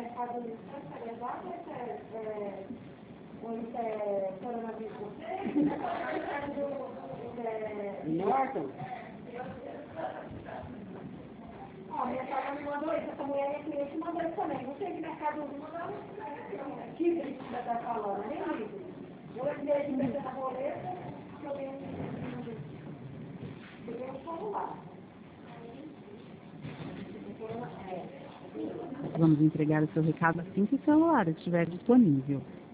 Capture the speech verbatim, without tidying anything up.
Mercado Livre terceirizado, esse é, é, onde é coronavírus você? Norton? Ó, minha sogra me mandou isso, essa mulher é cliente mandou isso também. Não sei que Mercado Livre mandou. Que você está falando, nem livre. Eu entrei de vez na boleta, eu tenho um celular. Vamos entregar o seu recado assim que o celular estiver disponível.